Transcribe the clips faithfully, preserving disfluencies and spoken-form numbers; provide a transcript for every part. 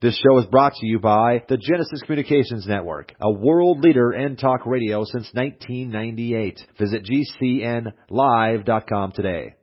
This show is brought to you by the Genesis Communications Network, a world leader in talk radio since nineteen ninety-eight. Visit G C N live dot com today.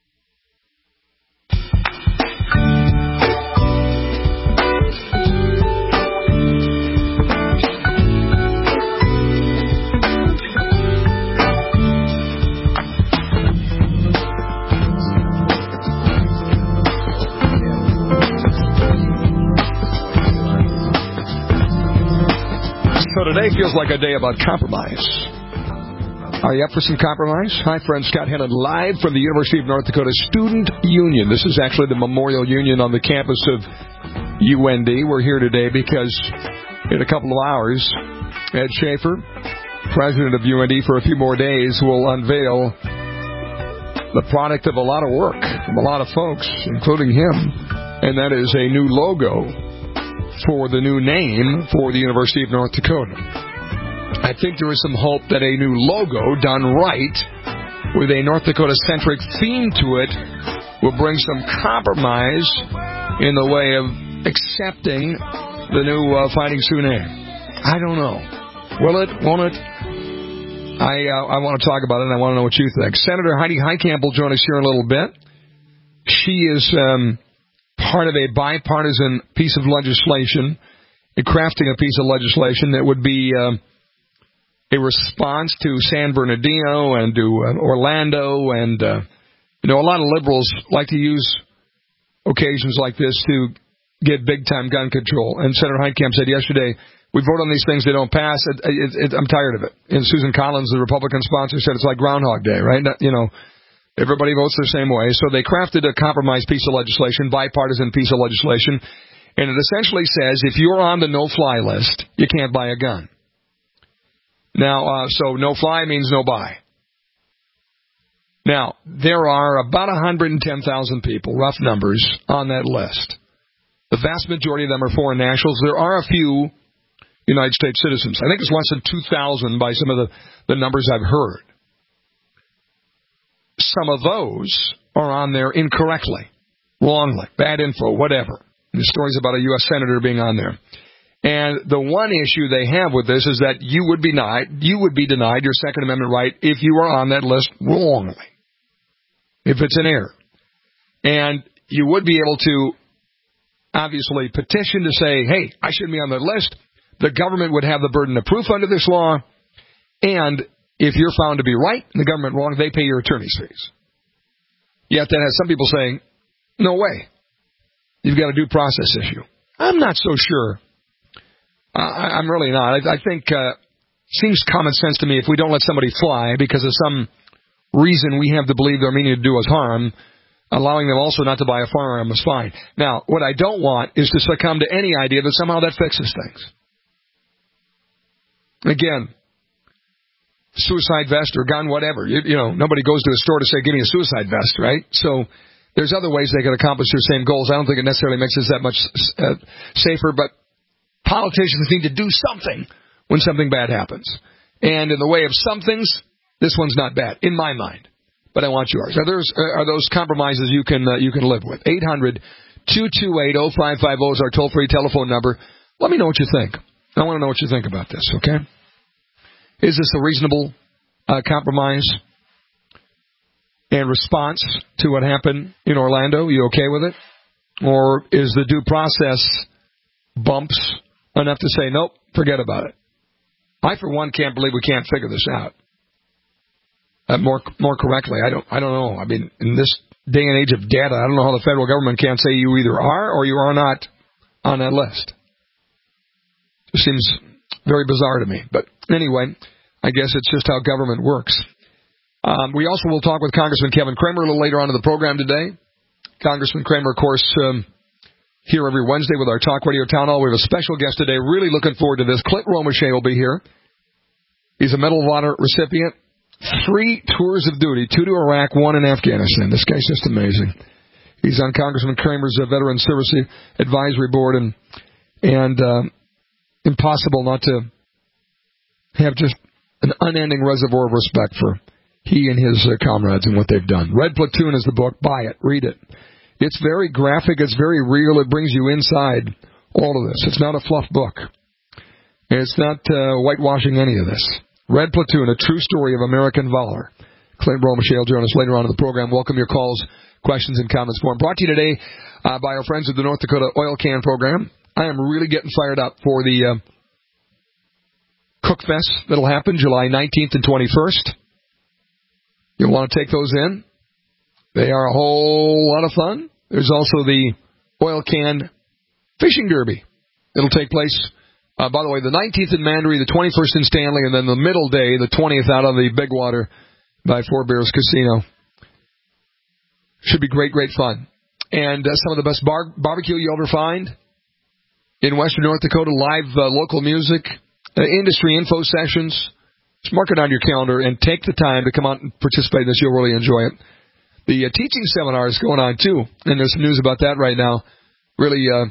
So today feels like a day about compromise. Are you up for some compromise? Hi, friend. Scott Hennon, live from the University of North Dakota Student Union. This is actually the Memorial Union on the campus of U N D. We're here today because in a couple of hours, Ed Schaefer, president of U N D for a few more days, will unveil the product of a lot of work from a lot of folks, including him, and that is a new logo for the new name for the University of North Dakota. I think there is some hope that a new logo done right with a North Dakota-centric theme to it will bring some compromise in the way of accepting the new uh, Fighting Sioux name. I don't know. Will it? Won't it? I uh, I want to talk about it, and I want to know what you think. Senator Heidi Heitkamp will join us here in a little bit. She is Um, part of a bipartisan piece of legislation, a crafting a piece of legislation that would be uh, a response to San Bernardino and to uh, Orlando. And, uh, you know, a lot of liberals like to use occasions like this to get big-time gun control. And Senator Heitkamp said yesterday, we vote on these things, they don't pass. It, it, it, I'm tired of it. And Susan Collins, the Republican sponsor, said it's like Groundhog Day, right? You know, everybody votes the same way. So they crafted a compromise piece of legislation, bipartisan piece of legislation, and it essentially says if you're on the no-fly list, you can't buy a gun. Now, uh, so no-fly means no-buy. Now, there are about one hundred ten thousand people, rough numbers, on that list. The vast majority of them are foreign nationals. There are a few United States citizens. I think it's less than two thousand by some of the, the numbers I've heard. Some of those are on there incorrectly, wrongly, bad info, whatever. The story's about a U S senator being on there. And the one issue they have with this is that you would be denied, you would be denied your Second Amendment right if you are on that list wrongly, if it's an error. And you would be able to obviously petition to say, hey, I shouldn't be on that list. The government would have the burden of proof under this law, and if you're found to be right and the government wrong, they pay your attorney's fees. Yet that has some people saying, no way. You've got a due process issue. I'm not so sure. Uh, I, I'm really not. I, I think uh, it seems common sense to me if we don't let somebody fly because of some reason we have to believe they're meaning to do us harm, allowing them also not to buy a firearm is fine. Now, what I don't want is to succumb to any idea that somehow that fixes things. Again, suicide vest or gun, whatever. You, you know, nobody goes to a store to say, give me a suicide vest, right? So there's other ways they can accomplish their same goals. I don't think it necessarily makes us that much uh, safer, but politicians need to do something when something bad happens. And in the way of some things, this one's not bad, in my mind. But I want yours. Are, there's, are those compromises you can uh, you can live with? eight hundred, two two eight, oh five five oh is our toll-free telephone number. Let me know what you think. I want to know what you think about this, okay? Is this a reasonable uh, compromise and response to what happened in Orlando? You okay with it? Or is the due process bumps enough to say, nope, forget about it? I, for one, can't believe we can't figure this out. Uh, more more correctly, I don't I don't know. I mean, in this day and age of data, I don't know how the federal government can't say you either are or you are not on that list. It seems very bizarre to me. But anyway, I guess it's just how government works. Um, we also will talk with Congressman Kevin Cramer a little later on in the program today. Congressman Cramer, of course, um, here every Wednesday with our Talk Radio Town Hall. We have a special guest today. Really looking forward to this. Clint Romeshay will be here. He's a Medal of Honor recipient. Three tours of duty, two to Iraq, one in Afghanistan. This guy's just amazing. He's on Congressman Cramer's uh, Veteran Service Advisory Board, and and uh, impossible not to have just an unending reservoir of respect for he and his uh, comrades and what they've done. Red Platoon is the book. Buy it. Read it. It's very graphic. It's very real. It brings you inside All of this. It's not a fluff book. And it's not uh, whitewashing any of this. Red Platoon, a true story of American valor. Clint Bromichelle will join us later on in the program. Welcome your calls, questions, and comments for him. Brought to you today uh, by our friends at the North Dakota Oil Can Program. I am really getting fired up for the uh, Cook Fest that'll happen July nineteenth and twenty-first. You'll want to take those in. They are a whole lot of fun. There's also the Oil Can Fishing Derby. It'll take place, uh, by the way, the nineteenth in Mandaree, the twenty-first in Stanley, and then the middle day, the twentieth out on the Big Water by Four Bears Casino. Should be great, great fun. And uh, some of the best bar- barbecue you'll ever find in Western North Dakota, live uh, local music, uh, industry info sessions. Just mark it on your calendar and take the time to come out and participate in this. You'll really enjoy it. The uh, teaching seminar is going on, too, and there's some news about that right now. Really uh,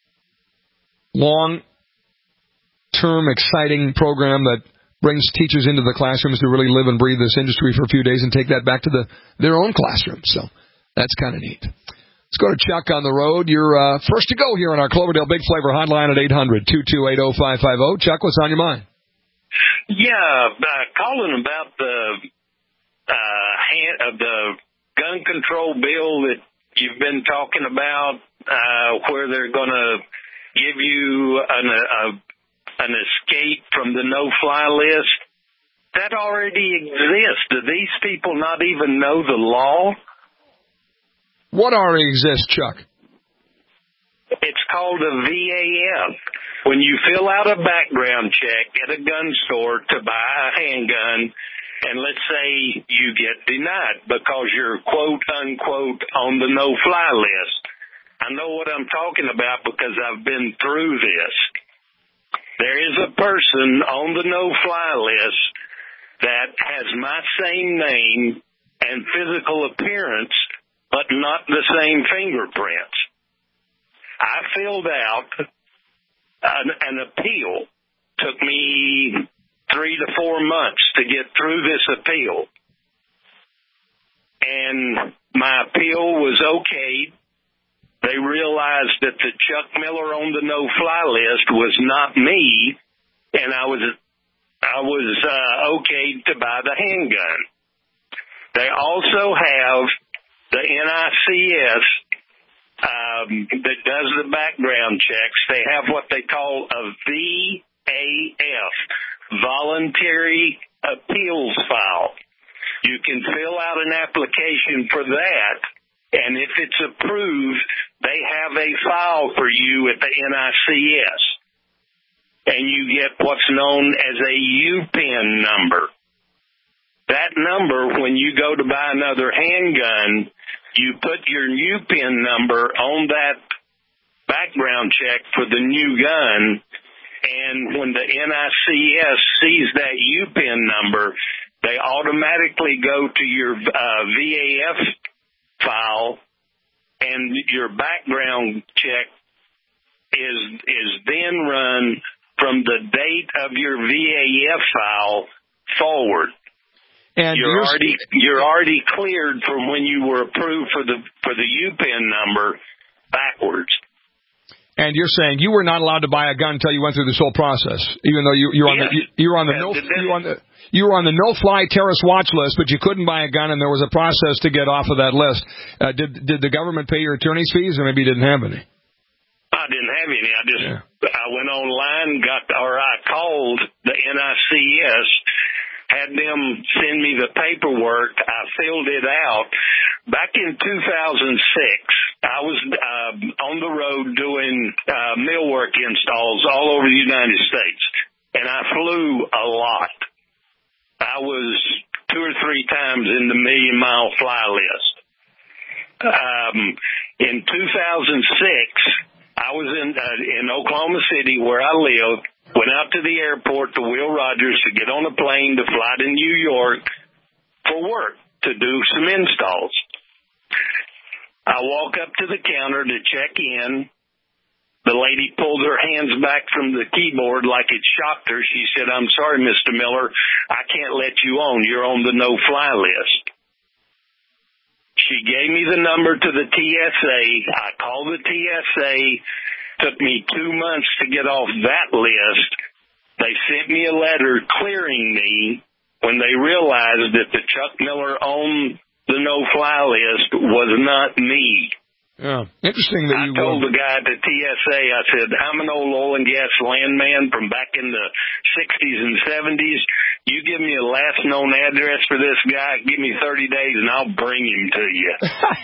long-term, exciting program that brings teachers into the classrooms to really live and breathe this industry for a few days and take that back to the their own classrooms. So that's kind of neat. Let's go to Chuck on the road. You're uh, first to go here on our Cloverdale Big Flavor hotline at eight hundred, two two eight, oh five five oh. Chuck, what's on your mind? Yeah, uh, calling about the uh, hand, uh, the gun control bill that you've been talking about, uh, where they're going to give you an, a, an escape from the no-fly list. That already exists. Do these people not even know the law? What already exists, Chuck? It's called a V A F. When you fill out a background check at a gun store to buy a handgun, and let's say you get denied because you're quote-unquote on the no-fly list. I know what I'm talking about because I've been through this. There is a person on the no-fly list that has my same name and physical appearance, but not the same fingerprints. I filled out an, an appeal. Took me three to four months to get through this appeal. And my appeal was okayed. They realized that the Chuck Miller on the no-fly list was not me, and I was I was uh, okayed to buy the handgun. They also have the N I C S um, that does the background checks. They have what they call a V A F, Voluntary Appeals File. You can fill out an application for that, and if it's approved, they have a file for you at the N I C S. And you get what's known as a U P I N number. That number, when you go to buy another handgun, you put your U P I N number on that background check for the new gun, and when the N I C S sees that U P I N number, they automatically go to your uh, V A F file, and your background check is is then run from the date of your V A F file forward. And you're, you're already you're already cleared from when you were approved for the for the U P I N number backwards. And you're saying you were not allowed to buy a gun until you went through this whole process, even though you you're on yes. the you, you were on the no you were on the you were on the no-fly terrorist watch list, but you couldn't buy a gun, and there was a process to get off of that list. Uh, did did the government pay your attorney's fees, or maybe you didn't have any? I didn't have any. I just yeah. I went online, got or I called the N I C S, had them send me the paperwork. I filled it out. Back in two thousand six, I was uh, on the road doing uh, millwork installs all over the United States, and I flew a lot. I was two or three times in the million-mile fly list. Um, in two thousand six, I was in uh, in Oklahoma City, where I live, went out to the airport to Will Rogers to get on a plane to fly to New York for work, to do some installs. I walk up to the counter to check in. The lady pulled her hands back from the keyboard like it shocked her. She said, "I'm sorry, Mister Miller, I can't let you on. You're on the no-fly list." She gave me the number to the T S A. I called the T S A. Took me two months to get off that list. They sent me a letter clearing me when they realized that the Chuck Miller on the no-fly list was not me. Yeah, interesting that I you... I told uh, the guy at the T S A, I said, I'm an old oil and gas landman from back in the sixties and seventies. You give me a last known address for this guy, give me thirty days, and I'll bring him to you.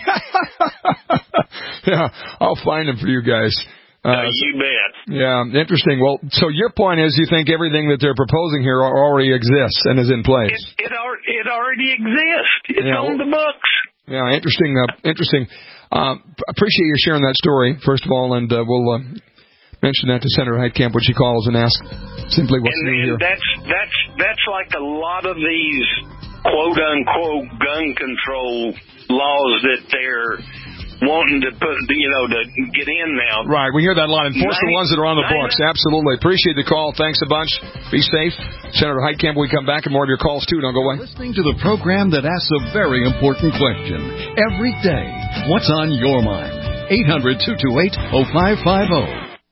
Yeah, I'll find him for you guys. Uh, you bet. Yeah, interesting. Well, so your point is you think everything that they're proposing here already exists and is in place. It, it, it already exists. It's yeah, on the books. Yeah, interesting. Uh, interesting. Uh, appreciate you sharing that story, first of all, and uh, we'll uh, mention that to Senator Heitkamp when she calls and ask simply what's and, new and here. That's, that's, that's like a lot of these quote-unquote gun control laws that they're wanting to put, you know, to get in now. Right, we hear that a lot. Enforce the ones that are on the books. Absolutely. Appreciate the call. Thanks a bunch. Be safe. Senator Heitkamp, we come back and more of your calls, too. Don't go away. Listening to the program that asks a very important question every day. What's on your mind? eight hundred, two two eight, oh five five oh.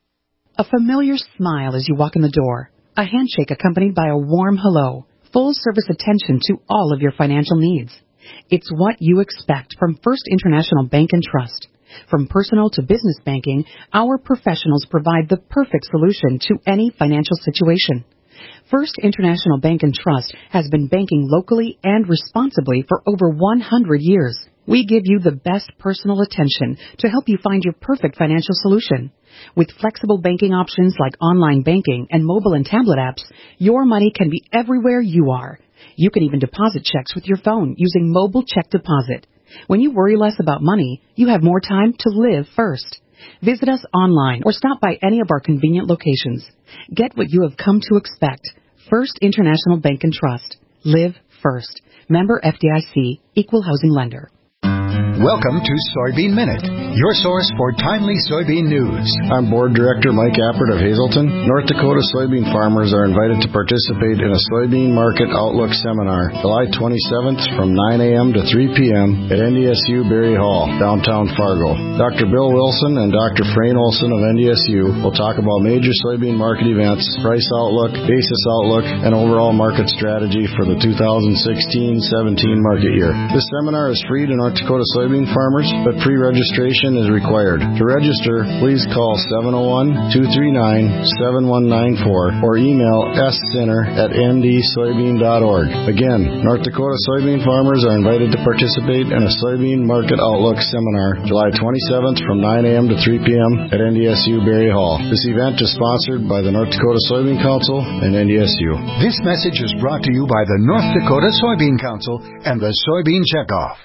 A familiar smile as you walk in the door. A handshake accompanied by a warm hello. Full service attention to all of your financial needs. It's what you expect from First International Bank and Trust. From personal to business banking, our professionals provide the perfect solution to any financial situation. First International Bank and Trust has been banking locally and responsibly for over one hundred years. We give you the best personal attention to help you find your perfect financial solution. With flexible banking options like online banking and mobile and tablet apps, your money can be everywhere you are. You can even deposit checks with your phone using mobile check deposit. When you worry less about money, you have more time to live first. Visit us online or stop by any of our convenient locations. Get what you have come to expect. First International Bank and Trust. Live first. Member F D I C. Equal housing lender. Welcome to Soybean Minute, your source for timely soybean news. I'm Board Director Mike Appert of Hazelton. North Dakota soybean farmers are invited to participate in a Soybean Market Outlook Seminar, July twenty-seventh from nine a.m. to three p.m. at N D S U Berry Hall, downtown Fargo. Doctor Bill Wilson and Doctor Frayne Olson of N D S U will talk about major soybean market events, price outlook, basis outlook, and overall market strategy for the two thousand sixteen seventeen market year. This seminar is free to North Dakota soybean farmers, but pre-registration is required. To register, please call seven oh one, two three nine, seven one nine four or email s center at n d soybean dot org. Again, North Dakota soybean farmers are invited to participate in a Soybean Market Outlook Seminar, July twenty-seventh from nine a.m. to three p.m. at N D S U Berry Hall. This event is sponsored by the North Dakota Soybean Council and N D S U. This message is brought to you by the North Dakota Soybean Council and the Soybean Checkoff.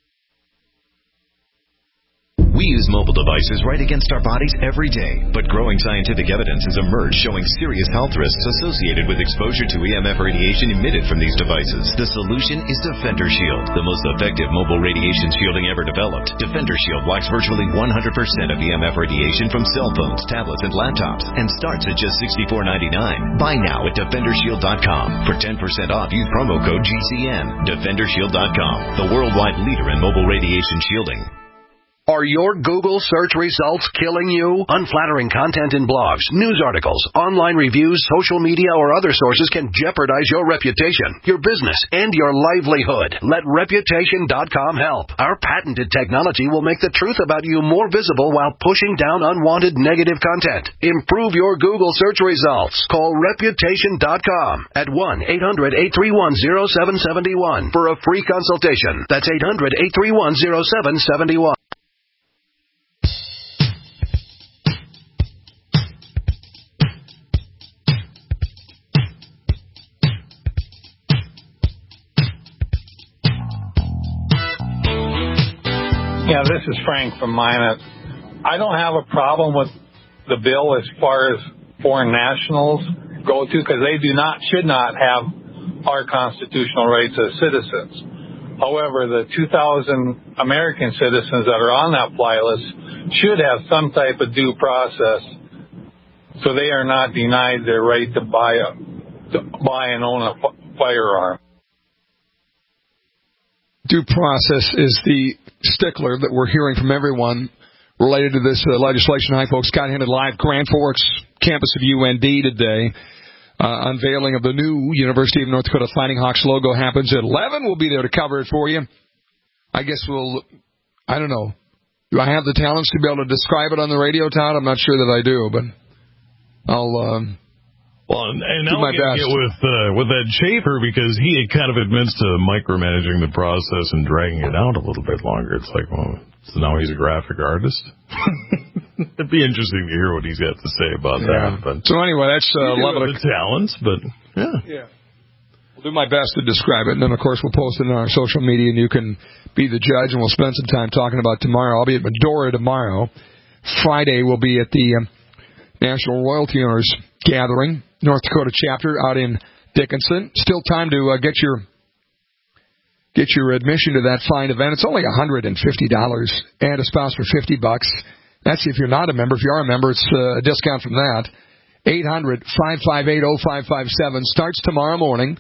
We use mobile devices right against our bodies every day, but growing scientific evidence has emerged showing serious health risks associated with exposure to E M F radiation emitted from these devices. The solution is Defender Shield, the most effective mobile radiation shielding ever developed. Defender Shield blocks virtually one hundred percent of E M F radiation from cell phones, tablets, and laptops, and starts at just sixty-four ninety-nine. Buy now at defender shield dot com. For ten percent off, use promo code G C N. defender shield dot com, the worldwide leader in mobile radiation shielding. Are your Google search results killing you? Unflattering content in blogs, news articles, online reviews, social media, or other sources can jeopardize your reputation, your business, and your livelihood. Let reputation dot com help. Our patented technology will make the truth about you more visible while pushing down unwanted negative content. Improve your Google search results. Call reputation dot com at one eight hundred, eight three one, oh seven seven one for a free consultation. That's eight hundred, eight three one, oh seven seven one. Yeah, this is Frank from Minot. I don't have a problem with the bill as far as foreign nationals go to, because they do not, should not have our constitutional rights as citizens. However, the two thousand American citizens that are on that fly list should have some type of due process, so they are not denied their right to buy a, to buy and own a firearm. Due process is the stickler that we're hearing from everyone related to this uh, legislation. Hi, folks. Scott Hennon live, Grand Forks campus of U N D today. Uh, unveiling of the new University of North Dakota Fighting Hawks logo happens at eleven. We'll be there to cover it for you. I guess we'll, I don't know. Do I have the talents to be able to describe it on the radio, Todd? I'm not sure that I do, but I'll um, well, and, and do I'll my get, best. get with, uh, with that Schaefer, because he kind of admits to micromanaging the process and dragging it out a little bit longer. It's like, well, so now he's a graphic artist? It'd be interesting to hear what he's got to say about yeah. that. But so anyway, that's uh, love of the talents, but yeah. Yeah. We'll do my best to describe it, and then, of course, we'll post it on our social media, and you can be the judge, and we'll spend some time talking about tomorrow. I'll be at Medora tomorrow. Friday, we'll be at the um, National Royalty Owners Gathering, North Dakota chapter out in Dickinson. Still time to uh, get your get your admission to that fine event. It's only one hundred fifty dollars, and a spouse for fifty bucks. That's if you're not a member. If you are a member, it's uh, a discount from that. eight hundred, five five eight, oh five five seven starts tomorrow morning.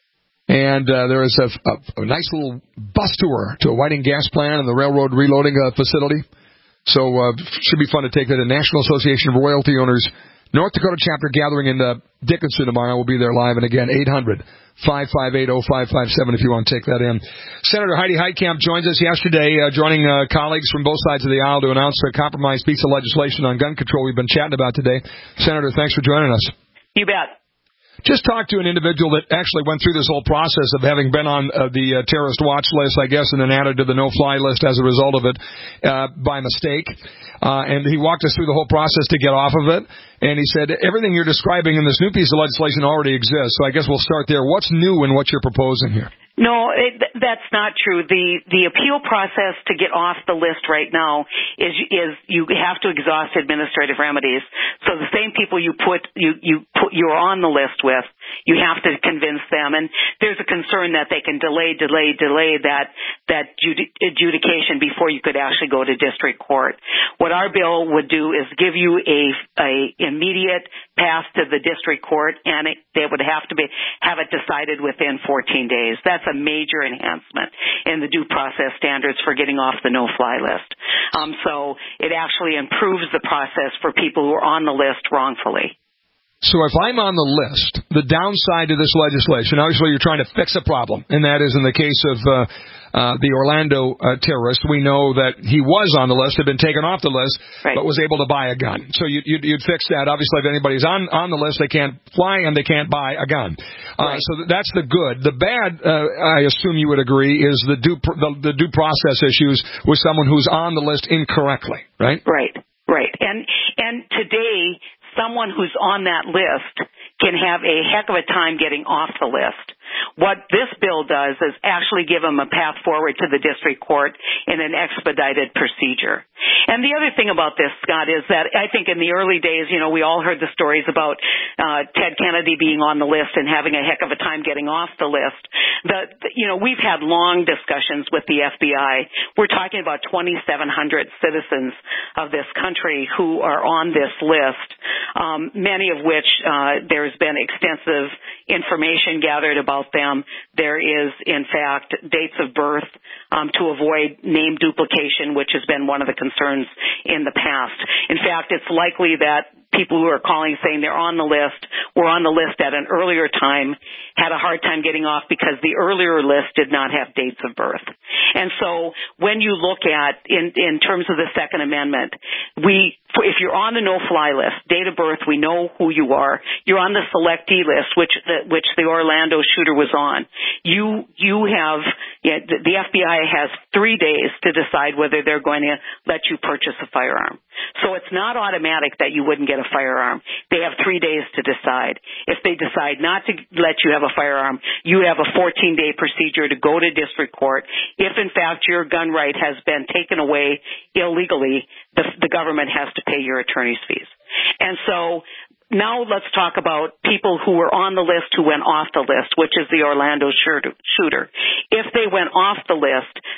And uh, there is a, a, a nice little bus tour to a Whiting gas plant and the railroad reloading uh, facility. So uh, should be fun to take that. The National Association of Royalty Owners North Dakota chapter gathering in uh, Dickinson tomorrow. We'll be there live. And again, eight hundred, five five eight, oh five five seven if you want to take that in. Senator Heidi Heitkamp joins us yesterday, uh, joining uh, colleagues from both sides of the aisle to announce a compromise piece of legislation on gun control we've been chatting about today. Senator, thanks for joining us. You bet. Just talked to an individual that actually went through this whole process of having been on uh, the uh, terrorist watch list, I guess, and then added to the no-fly list as a result of it uh, by mistake. Uh, and he walked us through the whole process to get off of it. And he said, everything you're describing in this new piece of legislation already exists. So I guess we'll start there. What's new in what you're proposing here? No, it, that's not true. The the appeal process to get off the list right now is is you have to exhaust administrative remedies. So the same people you put you you put you're on the list with, you have to convince them. And there's a concern that they can delay, delay, delay that that adjudication before you could actually go to district court. What our bill would do is give you a a immediate path to the district court, and it, they would have to be have it decided within fourteen days. That's a major enhancement in the due process standards for getting off the no-fly list. Um, so it actually improves the process for people who are on the list wrongfully. So if I'm on the list, the downside to this legislation, obviously you're trying to fix a problem, and that is in the case of uh, uh, the Orlando uh, terrorist. We know that he was on the list, had been taken off the list, right, but was able to buy a gun. So you, you'd, you'd fix that. Obviously, if anybody's on, on the list, they can't fly and they can't buy a gun. Uh, right. So that's the good. The bad, uh, I assume you would agree, is the due, the, the due process issues with someone who's on the list incorrectly, right? Right, right. And and today, someone who's on that list can have a heck of a time getting off the list. What this bill does is actually give them a path forward to the district court in an expedited procedure. And the other thing about this, Scott, is that I think in the early days, you know, we all heard the stories about uh, Ted Kennedy being on the list and having a heck of a time getting off the list. The, the, you know, we've had long discussions with the F B I. We're talking about twenty-seven hundred citizens of this country who are on this list, um, many of which uh, there's been extensive information gathered about them. There is, in fact, dates of birth um, to avoid name duplication, which has been one of the concerns in the past. In fact, it's likely that people who are calling saying they're on the list were on the list at an earlier time, had a hard time getting off because the earlier list did not have dates of birth. And so when you look at, in, in terms of the Second Amendment, we, if you're on the no-fly list, date of birth, we know who you are. You're on the selectee list, which the, which the Orlando shooter was on. You you have, you know, the, the F B I has three days to decide whether they're going to let you purchase a firearm. So it's not automatic that you wouldn't get a firearm. They have three days to decide. If they decide not to let you have a firearm, you have a fourteen-day procedure to go to district court. If, in fact, your gun right has been taken away illegally, the, the government has to pay your attorney's fees. And so now let's talk about people who were on the list who went off the list, which is the Orlando shooter. If they went off the list,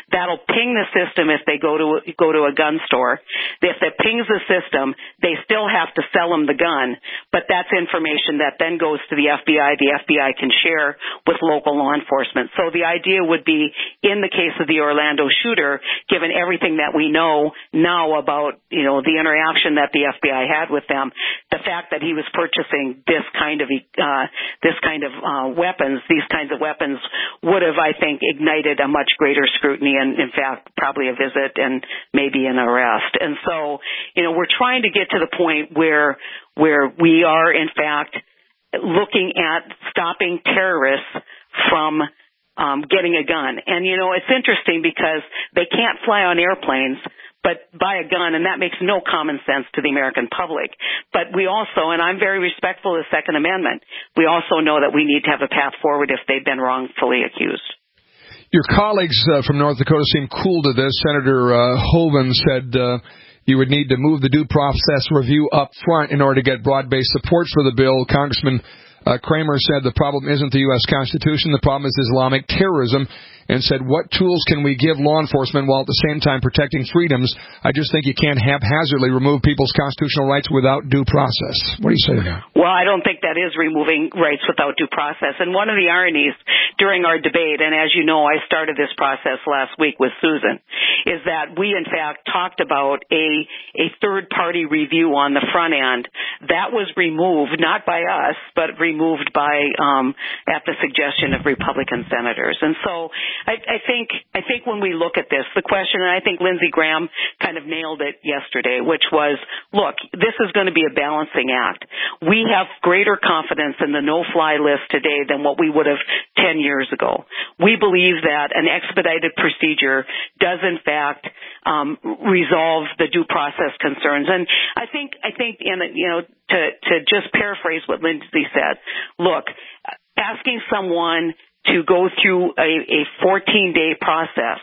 That'll ping the system if they go to go to a gun store. If it pings the system, they still have to sell them the gun, but that's information that then goes to the F B I. The F B I can share with local law enforcement. So the idea would be, in the case of the Orlando shooter, given everything that we know now about, you know, the interaction that the F B I had with them, the fact that he was purchasing this kind of uh, this kind of uh, weapons, these kinds of weapons, would have, I think, ignited a much greater scrutiny and, in fact, probably a visit and maybe an arrest. And so, you know, we're trying to get to the point where where we are, in fact, looking at stopping terrorists from um, getting a gun. And, you know, it's interesting because they can't fly on airplanes but buy a gun, and that makes no common sense to the American public. But we also, and I'm very respectful of the Second Amendment, we also know that we need to have a path forward if they've been wrongfully accused. Your colleagues uh, from North Dakota seem cool to this. Senator uh, Hoeven said uh, you would need to move the due process review up front in order to get broad-based support for the bill. Congressman uh, Kramer said the problem isn't the U S Constitution, the problem is Islamic terrorism, and said, what tools can we give law enforcement while at the same time protecting freedoms? I just think you can't haphazardly remove people's constitutional rights without due process. What do you say to that? Well, I don't think that is removing rights without due process. And one of the ironies during our debate, and as you know, I started this process last week with Susan, is that we, in fact, talked about a, a third-party review on the front end. That was removed, not by us, but removed by, um, at the suggestion of Republican senators. And so I, I think I think when we look at this, the question, and I think Lindsey Graham kind of nailed it yesterday, which was, look, this is going to be a balancing act. We have greater confidence in the no-fly list today than what we would have ten years ago. We believe that an expedited procedure does, in fact, um, resolve the due process concerns. And I think, I think, in, you know, to, to just paraphrase what Lindsey said, look, asking someone to go through a, a fourteen-day process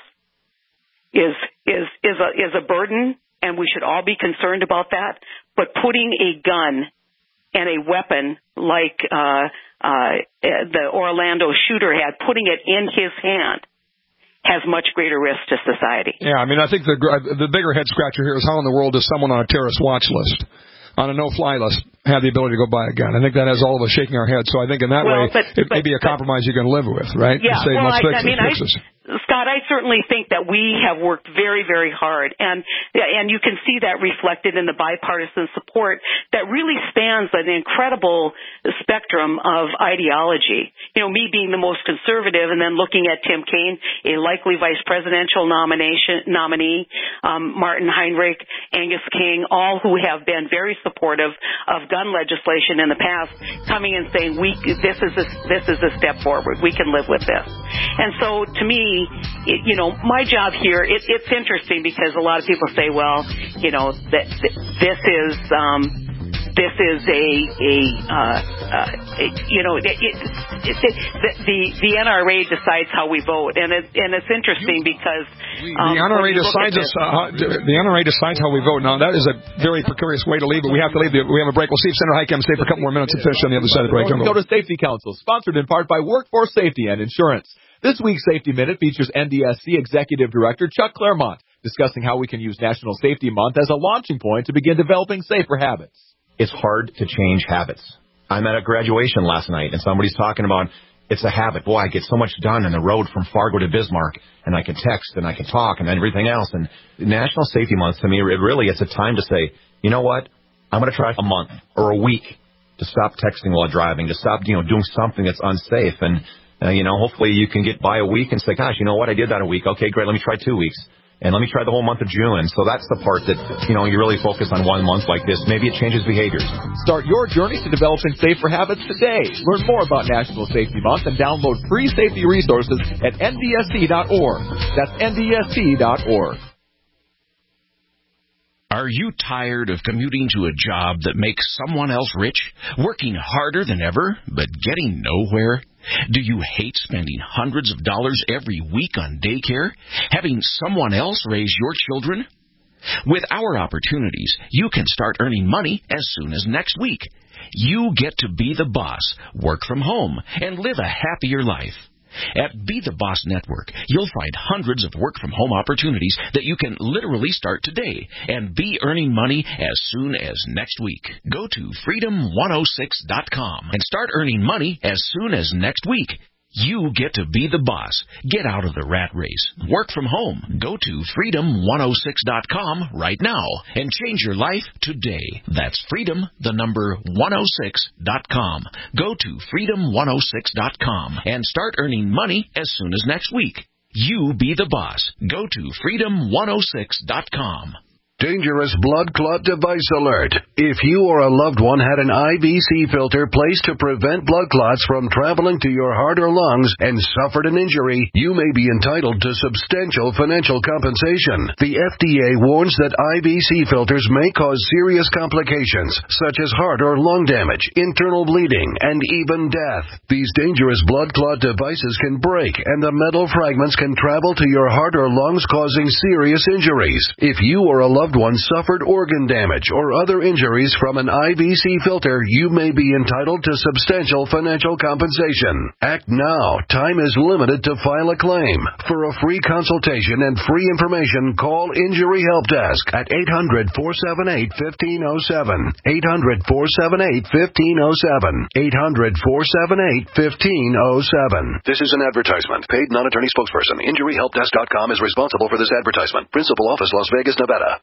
is is is a is a burden, and we should all be concerned about that. But putting a gun and a weapon like uh, uh, the Orlando shooter had, putting it in his hand, has much greater risk to society. Yeah, I mean, I think the the bigger head scratcher here is how in the world does someone on a terrorist watch list, on a no-fly list, have the ability to go buy a gun? I think that has all of us shaking our heads. So I think in that well, way, but, it but, may be a compromise you can live with, right? Yeah, say, well, let's I, fix I mean, it, fix I, this. Scott, I certainly think that we have worked very, very hard, and and you can see that reflected in the bipartisan support that really spans an incredible spectrum of ideology. You know, me being the most conservative, and then looking at Tim Kaine, a likely vice presidential nomination nominee, um, Martin Heinrich, Angus King, all who have been very supportive of gun legislation in the past, coming and saying, "We this is a, this is a step forward. We can live with this." And so, to me, It, you know, my job here, it, it's interesting because a lot of people say, well, you know, that, that this is, um, this is a, a, uh, uh, a you know, it, it, it, it, the, the N R A decides how we vote. And, it, and it's interesting because, um, the N R A decides us, uh, the N R A decides how we vote. Now, that is a very precarious way to leave, but we have to leave. The, we have a break. We'll see if Senator Highcamp stay for a couple more minutes and finish on the other side of the break. Go to Safety Council, sponsored in part by Workforce Safety and Insurance. This week's Safety Minute features N D S C Executive Director Chuck Claremont discussing how we can use National Safety Month as a launching point to begin developing safer habits. It's hard to change habits. I'm at a graduation last night, and somebody's talking about it's a habit. Boy, I get so much done on the road from Fargo to Bismarck, and I can text, and I can talk, and everything else. And National Safety Month, to me, it really it's a time to say, you know what, I'm going to try a month or a week to stop texting while driving, to stop, you know, doing something that's unsafe. And Uh, you know, hopefully you can get by a week and say, gosh, you know what, I did that a week. Okay, great, let me try two weeks. And let me try the whole month of June. So that's the part that, you know, you really focus on one month like this. Maybe it changes behaviors. Start your journey to developing safer habits today. Learn more about National Safety Month and download free safety resources at N D S C dot org. That's N D S C dot org. Are you tired of commuting to a job that makes someone else rich, working harder than ever, but getting nowhere? Do you hate spending hundreds of dollars every week on daycare, having someone else raise your children? With our opportunities, you can start earning money as soon as next week. You get to be the boss, work from home, and live a happier life. At Be the Boss Network, you'll find hundreds of work-from-home opportunities that you can literally start today and be earning money as soon as next week. Go to freedom one oh six dot com and start earning money as soon as next week. You get to be the boss. Get out of the rat race. Work from home. Go to freedom one oh six dot com right now and change your life today. That's freedom, the number one oh six dot com. Go to freedom one oh six dot com and start earning money as soon as next week. You be the boss. Go to freedom one oh six dot com. Dangerous blood clot device alert. If you or a loved one had an I V C filter placed to prevent blood clots from traveling to your heart or lungs and suffered an injury, you may be entitled to substantial financial compensation. The F D A warns that I V C filters may cause serious complications, such as heart or lung damage, internal bleeding, and even death. These dangerous blood clot devices can break, and the metal fragments can travel to your heart or lungs, causing serious injuries. If you or a loved loved one suffered organ damage or other injuries from an I V C filter, you may be entitled to substantial financial compensation. Act now. Time is limited to file a claim. For a free consultation and free information, call Injury Help Desk at eight hundred, four seven eight, one five oh seven. eight hundred, four seven eight, one five oh seven. eight hundred, four seven eight, one five oh seven. This is an advertisement. Paid non-attorney spokesperson. Injury Help Desk dot com is responsible for this advertisement. Principal office, Las Vegas, Nevada.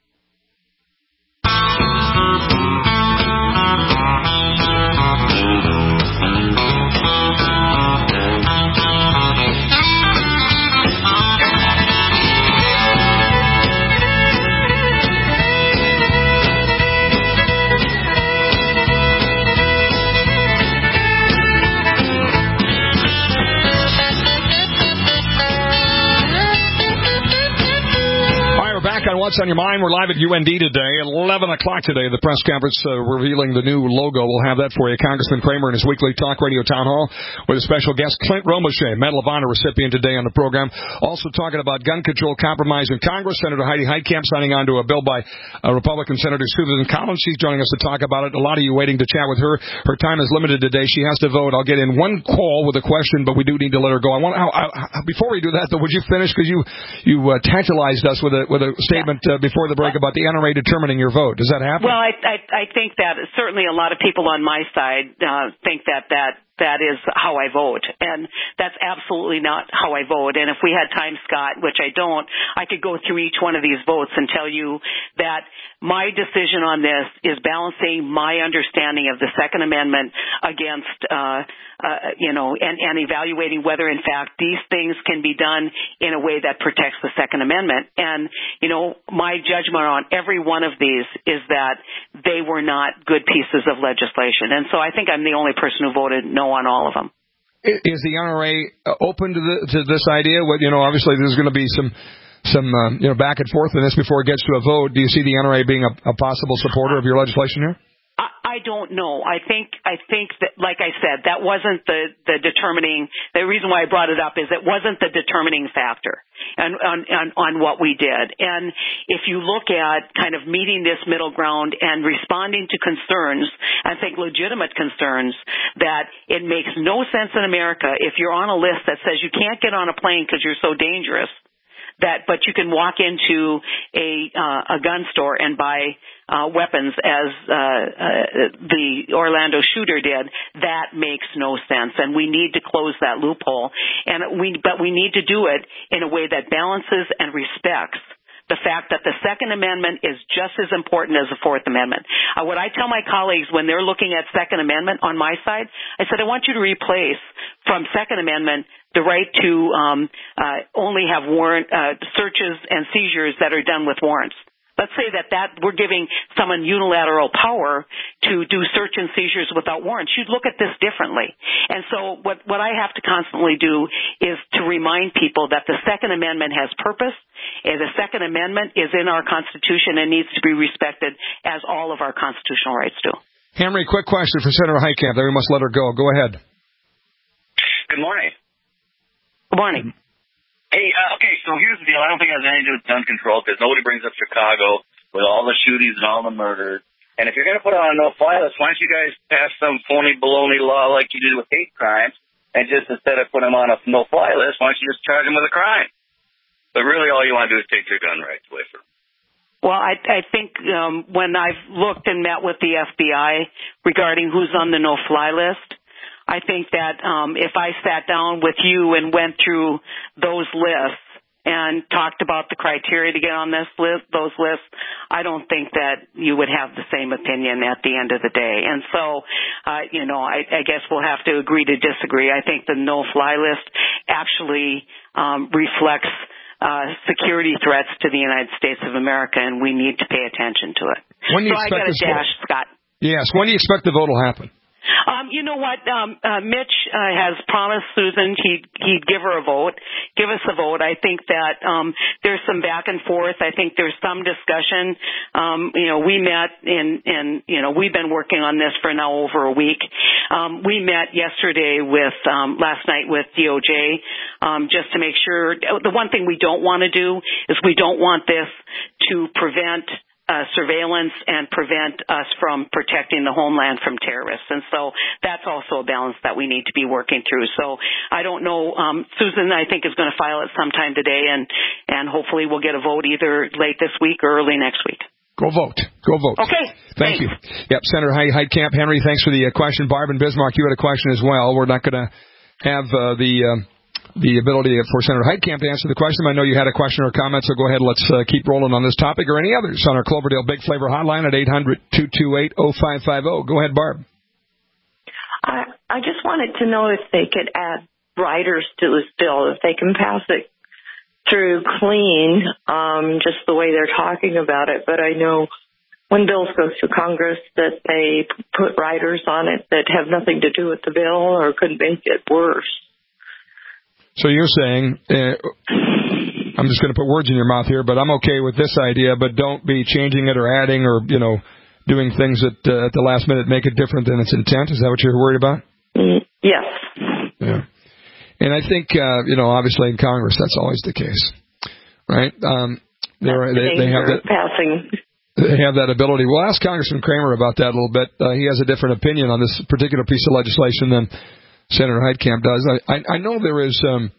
On What's on Your Mind, we're live at U N D today, eleven o'clock today. The press conference uh, revealing the new logo. We'll have that for you. Congressman Kramer in his weekly talk radio town hall with a special guest, Clint Romesha, Medal of Honor recipient today on the program. Also talking about gun control compromise in Congress. Senator Heidi Heitkamp signing on to a bill by uh, Republican Senator Susan Collins. She's joining us to talk about it. A lot of you waiting to chat with her. Her time is limited today. She has to vote. I'll get in one call with a question, but we do need to let her go. I want. I, I, before we do that, though, would you finish? Because you you uh, tantalized us with a with a statement uh, before the break about the N R A determining your vote. Does that happen? Well, I, I, I think that certainly a lot of people on my side uh, think that that that is how I vote, and that's absolutely not how I vote. And if we had time, Scott, which I don't, I could go through each one of these votes and tell you that my decision on this is balancing my understanding of the Second Amendment against, uh, uh, you know, and, and evaluating whether, in fact, these things can be done in a way that protects the Second Amendment. And, you know, my judgment on every one of these is that they were not good pieces of legislation. And so I think I'm the only person who voted no on all of them. Is the N R A open to, the, to this idea? Well, you know, obviously there's going to be some some um, you know back and forth in this before it gets to a vote. Do you see the N R A being a, a possible supporter of your legislation here? I don't know. I think I think that, like I said, that wasn't the, the determining. The reason why I brought it up is it wasn't the determining factor on, on, on, on what we did. And if you look at kind of meeting this middle ground and responding to concerns, I think legitimate concerns, that it makes no sense in America if you're on a list that says you can't get on a plane because you're so dangerous, that but you can walk into a uh, a gun store and buy uh, weapons as uh, uh, the Orlando shooter did. That makes no sense, and we need to close that loophole. And we but we need to do it in a way that balances and respects the fact that the Second Amendment is just as important as the Fourth Amendment. Uh, what I tell my colleagues when they're looking at Second Amendment on my side, I said, I want you to replace from Second Amendment the right to um, uh, only have warrant uh, searches and seizures that are done with warrants. Let's say that, that we're giving someone unilateral power to do search and seizures without warrants. You'd look at this differently. And so what, what I have to constantly do is to remind people that the Second Amendment has purpose, and the Second Amendment is in our Constitution and needs to be respected as all of our constitutional rights do. Henry, quick question for Senator Heitkamp. Then we must let her go. Go ahead. Good morning. Good morning. Hey, uh, okay, so here's the deal. I don't think it has anything to do with gun control because nobody brings up Chicago with all the shootings and all the murders. And if you're going to put it on a no-fly list, why don't you guys pass some phony baloney law like you did with hate crimes And just instead of putting them on a no-fly list, why don't you just charge them with a crime? But really all you want to do is take their gun rights away from them. Well, I, I think um, when I've looked and met with the F B I regarding who's on the no-fly list, I think that um, if I sat down with you and went through those lists and talked about the criteria to get on this list, those lists, I don't think that you would have the same opinion at the end of the day. And so, uh, you know, I, I guess we'll have to agree to disagree. I think the no-fly list actually um, reflects uh, security threats to the United States of America, and we need to pay attention to it. When do you so I expect got a this dash, vote? Scott. Yes. When do you expect the vote will happen? Um, you know what? Um, uh, Mitch uh, has promised Susan he'd, he'd give her a vote, give us a vote. I think that um, there's some back and forth. I think there's some discussion. Um, you know, we met in, and you know, we've been working on this for now over a week. Um, we met yesterday with um, last night with D O J um, just to make sure. The one thing we don't want to do is we don't want this to prevent Uh, surveillance and prevent us from protecting the homeland from terrorists. And so that's also a balance that we need to be working through. So I don't know. Um, Susan, I think, is going to file it sometime today, and, and hopefully we'll get a vote either late this week or early next week. Go vote. Go vote. Okay. Thank thanks. you. Yep, Senator Heitkamp. Henry, thanks for the uh, question. Barb and Bismarck, you had a question as well. We're not going to have uh, the... Um, the ability for Senator Heitkamp to answer the question. I know you had a question or comment, so go ahead. Let's uh, keep rolling on this topic or any others on our Cloverdale Big Flavor hotline at eight hundred, two two eight, oh five five oh. Go ahead, Barb. I, I just wanted to know if they could add riders to this bill, if they can pass it through clean, um, just the way they're talking about it. But I know when bills go through Congress that they put riders on it that have nothing to do with the bill or could make it worse. So you're saying, uh, I'm just going to put words in your mouth here, but I'm okay with this idea, but don't be changing it or adding or, you know, doing things that uh, at the last minute make it different than its intent. Is that what you're worried about? Mm, yes. Yeah. And I think, uh, you know, obviously in Congress that's always the case, right? Um, they're, they, they have that passing. They have that ability. We'll ask Congressman Kramer about that a little bit. Uh, he has a different opinion on this particular piece of legislation than Senator Heitkamp does. I, I, I know there is um,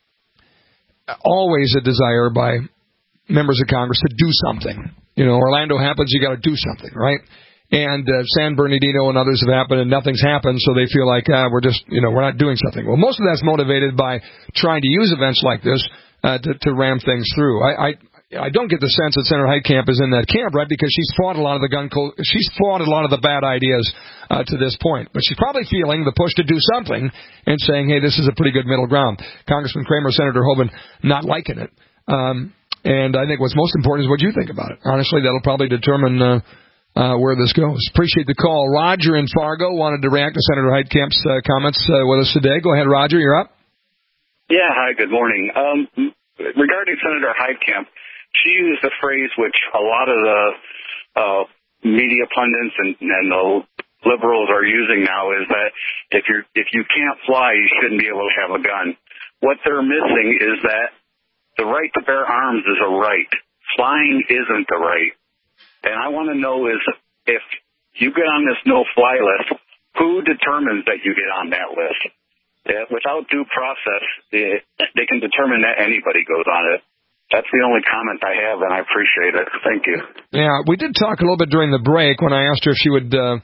always a desire by members of Congress to do something. You know, Orlando happens, you got to do something, right? And uh, San Bernardino and others have happened, and nothing's happened, so they feel like ah, we're just, you know, we're not doing something. Well, most of that's motivated by trying to use events like this uh, to, to ram things through. I, I I don't get the sense that Senator Heitkamp is in that camp, right? Because she's fought a lot of the gun, co- she's fought a lot of the bad ideas uh, to this point. But she's probably feeling the push to do something and saying, hey, this is a pretty good middle ground. Congressman Kramer, Senator Hoeven, not liking it. Um, and I think what's most important is what you think about it. Honestly, that'll probably determine uh, uh, where this goes. Appreciate the call. Roger in Fargo wanted to react to Senator Heitkamp's uh, comments uh, with us today. Go ahead, Roger. You're up. Yeah, hi, good morning. Um, regarding Senator Heitkamp, she used a phrase which a lot of the uh, media pundits and, and the liberals are using now is that if you if you can't fly, you shouldn't be able to have a gun. What they're missing is that the right to bear arms is a right. Flying isn't the right. And I want to know is if you get on this no-fly list, who determines that you get on that list? Yeah, without due process, it, they can determine that anybody goes on it. That's the only comment I have, and I appreciate it. Thank you. Yeah, we did talk a little bit during the break when I asked her if she would uh,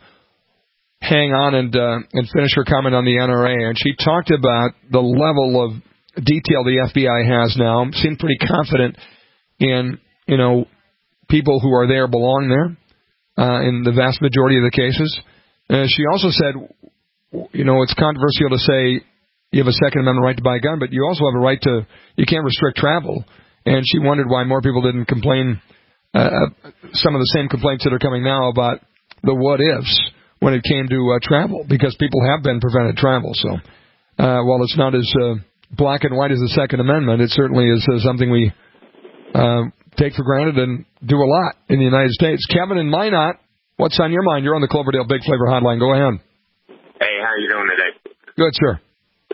hang on and uh, and finish her comment on the N R A, and she talked about the level of detail the F B I has now. Seemed pretty confident in, you know, people who are there belong there uh, in the vast majority of the cases. Uh, she also said, you know, it's controversial to say you have a Second Amendment right to buy a gun, but you also have a right to, you can't restrict travel. And she wondered why more people didn't complain, uh, some of the same complaints that are coming now about the what-ifs when it came to uh, travel, because people have been prevented travel. So uh, while it's not as uh, black and white as the Second Amendment, it certainly is uh, something we uh, take for granted and do a lot in the United States. Kevin in Minot, what's on your mind? You're on the Cloverdale Big Flavor Hotline. Go ahead. Hey, how are you doing today? Good, sir.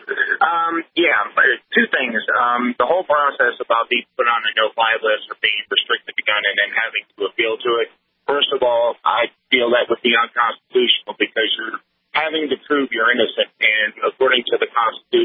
Um, yeah, two things. Um, the whole process about being put on a no-fly list or being restricted to gun and then having to appeal to it, first of all, I feel that would be unconstitutional because you're having to prove you're innocent. And according to the Constitution,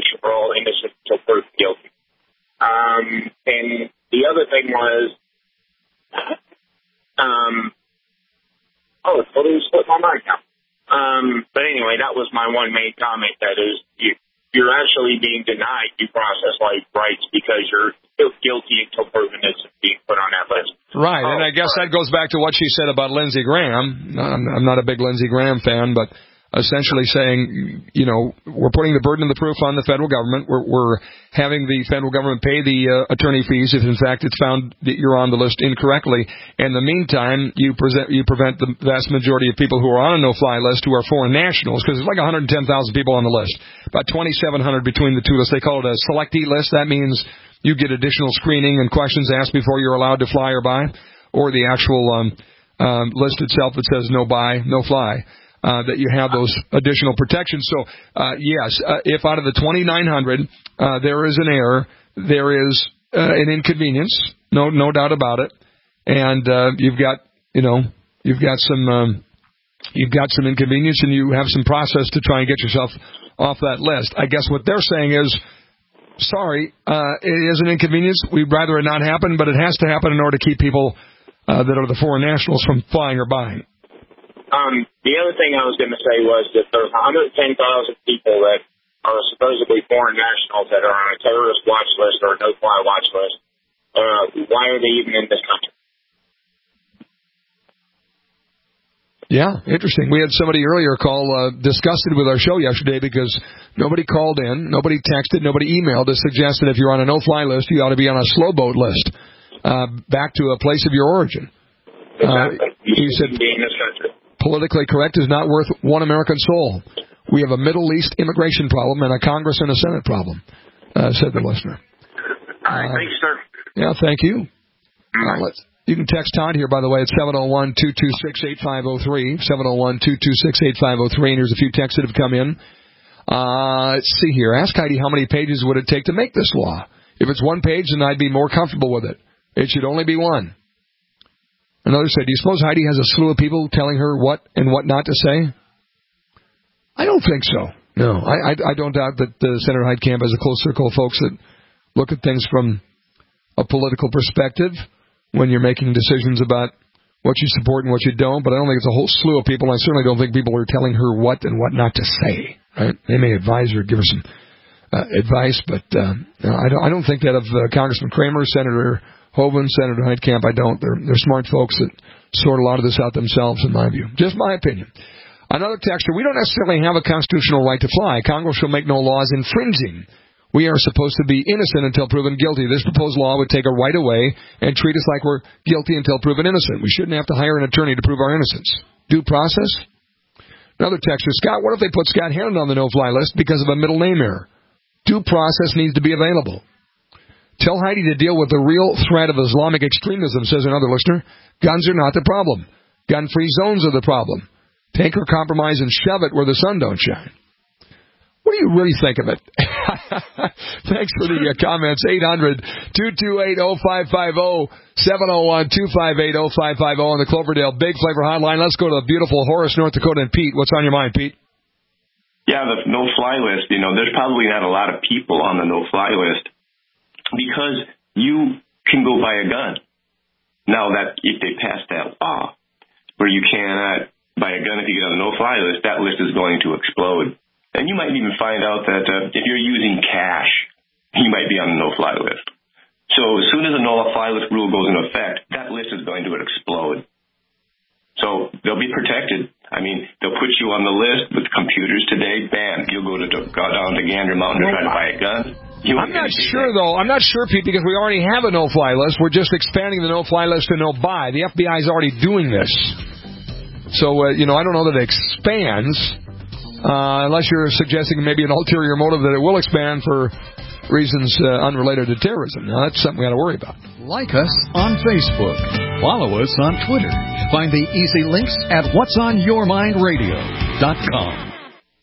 anyway, that was my one main comment. That is, you, you're actually being denied due process like rights because you're still guilty until proven innocent being put on that list. Right, oh, and I guess right. that goes back to what she said about Lindsey Graham. I'm, I'm not a big Lindsey Graham fan, but essentially saying, you know, we're putting the burden of the proof on the federal government. We're, we're having the federal government pay the uh, attorney fees if, in fact, it's found that you're on the list incorrectly. In the meantime, you present you prevent the vast majority of people who are on a no-fly list who are foreign nationals, because there's like one hundred ten thousand people on the list, about twenty-seven hundred between the two lists. They call it a selectee list. That means you get additional screening and questions asked before you're allowed to fly or buy, or the actual um, um, list itself that says no buy, no fly. Uh, that you have those additional protections. So, uh, yes, uh, if out of the twenty-nine hundred uh, there is an error, there is uh, an inconvenience, no, no doubt about it, and uh, you've got, you know, you've got some, um, you've got some inconvenience, and you have some process to try and get yourself off that list. I guess what they're saying is, sorry, uh, it is an inconvenience. We'd rather it not happen, but it has to happen in order to keep people uh, that are the foreign nationals from flying or buying. Um, the other thing I was going to say was that there's one hundred ten thousand people that are supposedly foreign nationals that are on a terrorist watch list or a no-fly watch list. Uh, why are they even in this country? Yeah, interesting. We had somebody earlier call uh, disgusted with our show yesterday because nobody called in, nobody texted, nobody emailed to suggest that if you're on a no-fly list, you ought to be on a slow boat list uh, back to a place of your origin. Exactly. Uh, he said, be in this country. Politically correct is not worth one American soul. We have a Middle East immigration problem and a Congress and a Senate problem, uh, said the listener. All right, uh, thanks, sir. Yeah, thank you. Uh, let's, you can text Todd here, by the way, at seven oh one, two two six, eight five oh three, seven oh one, two two six, eight five oh three, and there's a few texts that have come in. Uh, let's see here. Ask Heidi how many pages would it take to make this law. If it's one page, then I'd be more comfortable with it. It should only be one. Another said, do you suppose Heidi has a slew of people telling her what and what not to say? I don't think so. No, I, I, I don't doubt that uh, Senator Heitkamp has a close circle of folks that look at things from a political perspective when you're making decisions about what you support and what you don't, but I don't think it's a whole slew of people. I certainly don't think people are telling her what and what not to say. Right? They may advise her, give her some uh, advice, but uh, no, I, don't, I don't think that of uh, Congressman Kramer, Senator Hoeven, Senator Heitkamp. I don't. They're, they're smart folks that sort a lot of this out themselves, in my view. Just my opinion. Another texter, we don't necessarily have a constitutional right to fly. Congress shall make no laws infringing. We are supposed to be innocent until proven guilty. This proposed law would take a right away and treat us like we're guilty until proven innocent. We shouldn't have to hire an attorney to prove our innocence. Due process? Another texter, Scott, what if they put Scott Hannon on the no-fly list because of a middle name error? Due process needs to be available. Tell Heidi to deal with the real threat of Islamic extremism, says another listener. Guns are not the problem. Gun-free zones are the problem. Take her compromise and shove it where the sun don't shine. What do you really think of it? Thanks for the uh, comments. eight hundred, two two eight, oh five five oh, seven oh one, two five eight, oh five five oh on the Cloverdale Big Flavor Hotline. Let's go to the beautiful Horace, North Dakota, and Pete. What's on your mind, Pete? Yeah, the no-fly list. You know, there's probably not a lot of people on the no-fly list because you can go buy a gun. Now, that if they pass that law where you cannot buy a gun if you get on the no-fly list, that list is going to explode. And you might even find out that uh, if you're using cash, you might be on the no-fly list. So as soon as the no-fly list rule goes into effect, that list is going to explode. So they'll be protected. I mean, they'll put you on the list with computers today. Bam, you'll go to go down to Gander Mountain to try to buy a gun. You I'm not sure, though. I'm not sure, Pete, because we already have a no-fly list. We're just expanding the no-fly list to no-buy. The F B I is already doing this. So, uh, you know, I don't know that it expands. Uh, unless you're suggesting maybe an ulterior motive that it will expand for reasons uh, unrelated to terrorism. Now, that's something we got to worry about. Like us on Facebook. Follow us on Twitter. Find the easy links at whats on your mind radio dot com.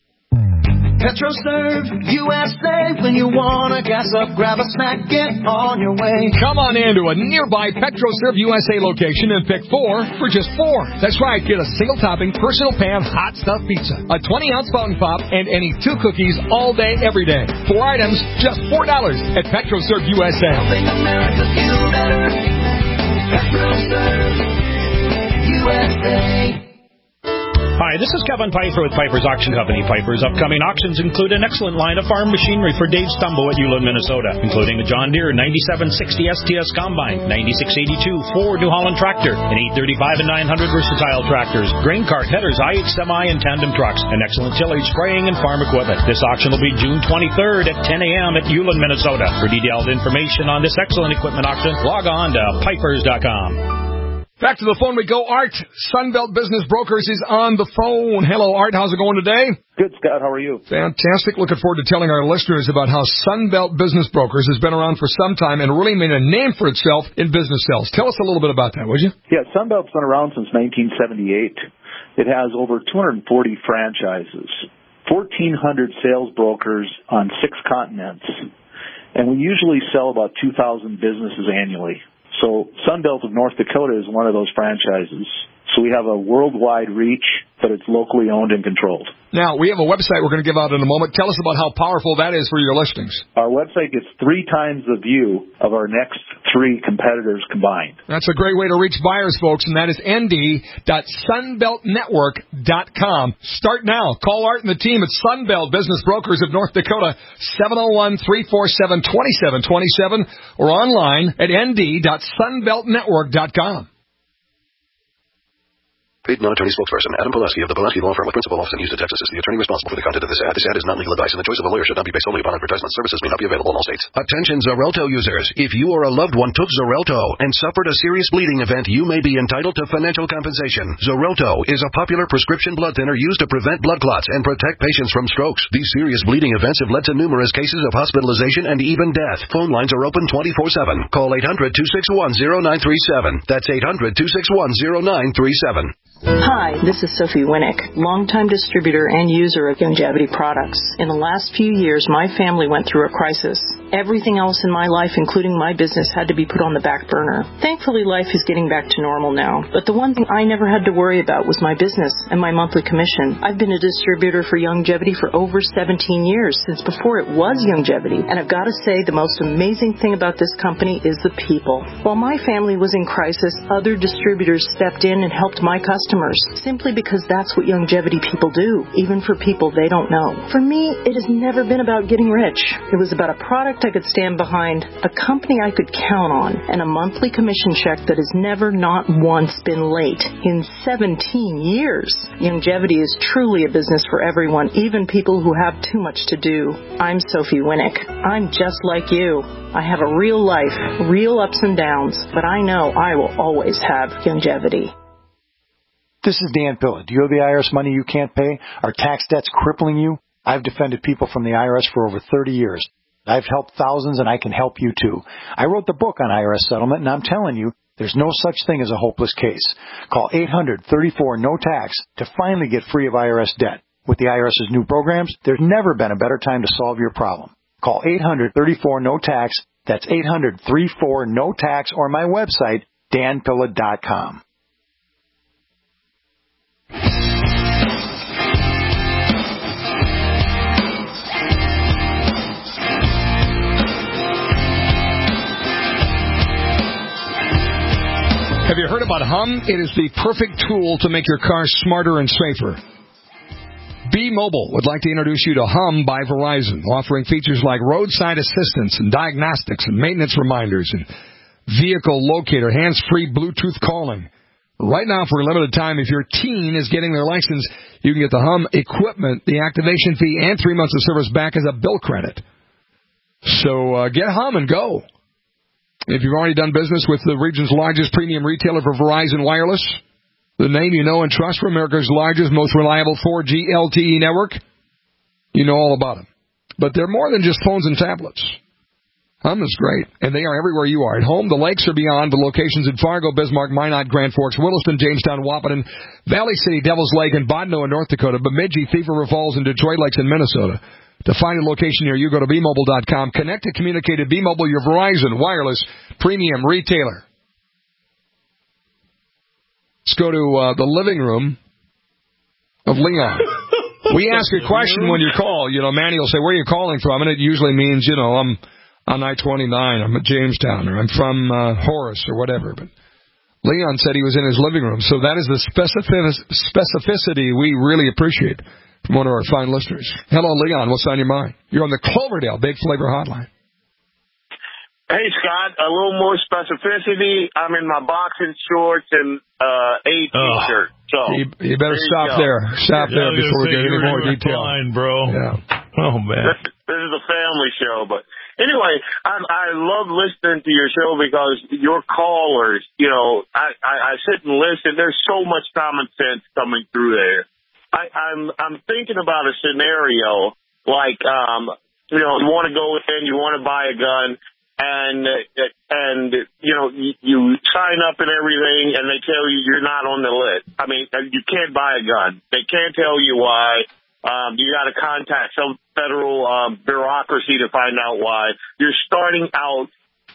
PetroServe U S A. When you wanna gas up, grab a snack, get on your way. Come on in to a nearby PetroServe U S A location and pick four for just four. That's right, get a single topping, personal pan, hot stuffed pizza, a twenty ounce fountain pop, and any two cookies all day, every day. Four items, just four dollars at PetroServe U S A. Helping America feel better. PetroServe U S A. Hi, this is Kevin Piper with Piper's Auction Company. Piper's upcoming auctions include an excellent line of farm machinery for Dave Stumbo at Ulan, Minnesota, including a John Deere ninety-seven sixty S T S Combine, ninety-six eighty-two Ford New Holland tractor, an eight thirty-five and nine hundred versatile tractors, grain cart, headers, I H semi, and tandem trucks, and excellent tillage, spraying, and farm equipment. This auction will be June twenty-third at ten a.m. at Ulan, Minnesota. For detailed information on this excellent equipment auction, log on to pipers dot com. Back to the phone we go. Art, Sunbelt Business Brokers, is on the phone. Hello, Art. How's it going today? Good, Scott. How are you? Fantastic. Looking forward to telling our listeners about how Sunbelt Business Brokers has been around for some time and really made a name for itself in business sales. Tell us a little bit about that, would you? Yeah, Sunbelt's been around since nineteen seventy-eight. It has over two hundred forty franchises, fourteen hundred sales brokers on six continents, and we usually sell about two thousand businesses annually. So Sunbelt of North Dakota is one of those franchises. So we have a worldwide reach, but it's locally owned and controlled. Now, we have a website we're going to give out in a moment. Tell us about how powerful that is for your listings. Our website gets three times the view of our next three competitors combined. That's a great way to reach buyers, folks, and that is n d dot sunbelt network dot com. Start now. Call Art and the team at Sunbelt Business Brokers of North Dakota, seven oh one, three four seven, two seven two seven, or online at n d dot sunbelt network dot com. Paid non-attorney spokesperson Adam Pulaski of the Pulaski Law Firm with principal office in Houston, Texas, is the attorney responsible for the content of this ad. This ad is not legal advice, and the choice of a lawyer should not be based solely upon advertisement. Services may not be available in all states. Attention Xarelto users. If you or a loved one took Xarelto and suffered a serious bleeding event, you may be entitled to financial compensation. Xarelto is a popular prescription blood thinner used to prevent blood clots and protect patients from strokes. These serious bleeding events have led to numerous cases of hospitalization and even death. Phone lines are open twenty-four seven. Call eight hundred, two six one, zero nine three seven. That's eight hundred, two six one, zero nine three seven. Hi, this is Sophie Winnick, longtime distributor and user of Youngevity products. In the last few years, my family went through a crisis. Everything else in my life, including my business, had to be put on the back burner. Thankfully, life is getting back to normal now. But the one thing I never had to worry about was my business and my monthly commission. I've been a distributor for Youngevity for over seventeen years, since before it was Youngevity. And I've got to say, the most amazing thing about this company is the people. While my family was in crisis, other distributors stepped in and helped my customers, simply because that's what Youngevity people do, even for people they don't know. For me, it has never been about getting rich. It was about a product I could stand behind, a company I could count on, and a monthly commission check that has never not once been late in seventeen years. Youngevity is truly a business for everyone, even people who have too much to do. I'm Sophie Winnick. I'm just like you. I have a real life, real ups and downs, but I know I will always have Youngevity. This is Dan Pilla. Do you have the I R S money you can't pay? Are tax debts crippling you? I've defended people from the I R S for over thirty years. I've helped thousands, and I can help you too. I wrote the book on I R S settlement, and I'm telling you, there's no such thing as a hopeless case. Call eight hundred, thirty-four, no tax to finally get free of I R S debt. With the IRS's new programs, there's never been a better time to solve your problem. Call eight hundred, thirty-four, no tax. That's eight hundred, thirty-four, no tax, or my website, dan pilla dot com. Have you heard about Hum? It is the perfect tool to make your car smarter and safer. B-Mobile would like to introduce you to Hum by Verizon, offering features like roadside assistance and diagnostics and maintenance reminders and vehicle locator, hands-free Bluetooth calling. Right now, for a limited time, if your teen is getting their license, you can get the Hum equipment, the activation fee, and three months of service back as a bill credit. So uh, get Hum and go. If you've already done business with the region's largest premium retailer for Verizon Wireless, the name you know and trust for America's largest, most reliable four G L T E network, you know all about them. But they're more than just phones and tablets. Hum is great, and they are everywhere you are. At home, the lakes are beyond. The locations in Fargo, Bismarck, Minot, Grand Forks, Williston, Jamestown, Wahpeton, Valley City, Devil's Lake, and Bodno in North Dakota, Bemidji, Thief River Falls, and Detroit Lakes in Minnesota. To find a location near you, go to b mobile dot com. Connect to communicate at B-Mobile, your Verizon Wireless premium retailer. Let's go to uh, the living room of Leon. We ask a question when you call. You know, Manny will say, where are you calling from? And it usually means, you know, I'm on I twenty-nine, I'm at Jamestown, or I'm from uh, Horace, or whatever. But Leon said he was in his living room. So that is the specific- specificity we really appreciate from one of our fine listeners. Hello, Leon. What's on your mind? You're on the Cloverdale Big Flavor Hotline. Hey, Scott, a little more specificity. I'm in my boxing shorts and uh, a T-shirt. So you, you better there stop you there. Stop Yeah, there before we get any more doing detail. fine, bro. Yeah. Oh, man. This, this is a family show, but anyway, I, I love listening to your show because your callers, you know, I, I, I sit and listen. There's so much common sense coming through there. I, I'm I'm thinking about a scenario like, um, you know, you want to go in, you want to buy a gun. And, and you know, you, you sign up and everything, and they tell you you're not on the list. I mean, you can't buy a gun. They can't tell you why. Um, you got to contact some federal um, bureaucracy to find out why. You're starting out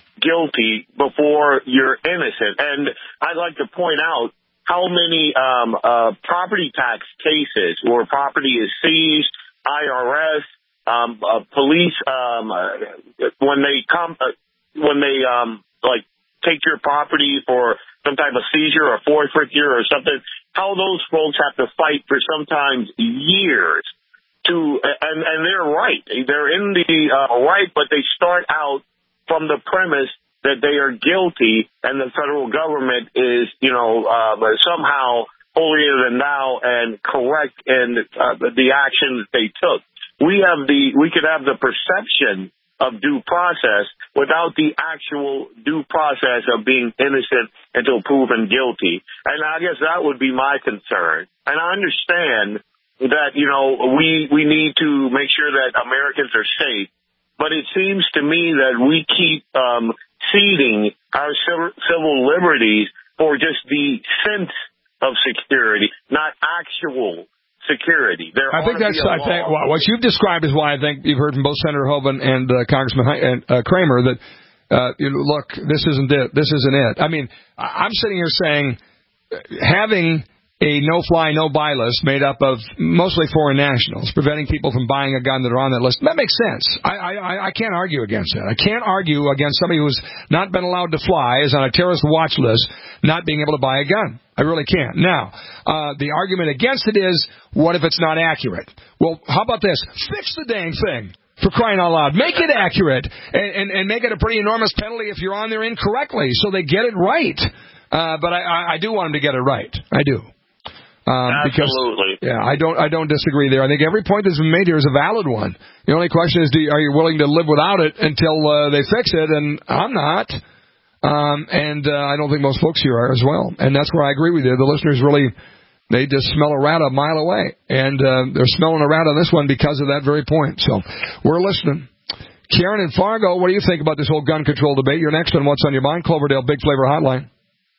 guilty before you're innocent. And I'd like to point out how many um, uh, property tax cases where property is seized, I R S, Um, uh, police, um, uh, when they come, uh, when they, um, like, take your property for some type of seizure or forfeiture or something, how those folks have to fight for sometimes years to, and, and they're right. They're in the, uh, right, but they start out from the premise that they are guilty and the federal government is, you know, uh, somehow holier than thou and correct in uh, the actions they took. We have the, we could have the perception of due process without the actual due process of being innocent until proven guilty. And I guess that would be my concern. And I understand that, you know, we, we need to make sure that Americans are safe. But it seems to me that we keep, um, ceding our civil liberties for just the sense of security, not actual security. There I think that's, I think, what you've described is why I think you've heard from both Senator Hoeven and uh, Congressman and, uh, Kramer that, uh, you know, look, this isn't it. This isn't it. I mean, I'm sitting here saying having a no-fly, no-buy list made up of mostly foreign nationals, preventing people from buying a gun that are on that list, that makes sense. I, I, I can't argue against that. I can't argue against somebody who's not been allowed to fly, is on a terrorist watch list, not being able to buy a gun. I really can't. Now, uh, the argument against it is, what if it's not accurate? Well, how about this? Fix the dang thing, for crying out loud. Make it accurate, and, and, and make it a pretty enormous penalty if you're on there incorrectly, so they get it right. Uh, but I, I, I do want them to get it right. I do. Um, Absolutely. Because, yeah, I don't, I don't disagree there. I think every point that's been made here is a valid one. The only question is, do you, are you willing to live without it until uh, they fix it? And I'm not. Um, and uh, I don't think most folks here are as well. And that's where I agree with you. The listeners really, they just smell a rat a mile away. And uh, they're smelling a rat on this one because of that very point. So we're listening. Karen in Fargo, what do you think about this whole gun control debate? You're next on What's on Your Mind, Cloverdale Big Flavor Hotline.